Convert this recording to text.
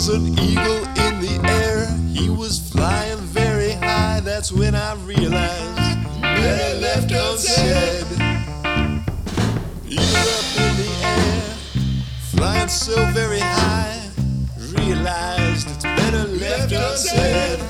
was an eagle in the air. He was flying very high. That's when I realized better left unsaid. Eagle up in the air, flying so very high. Realized it's better left unsaid.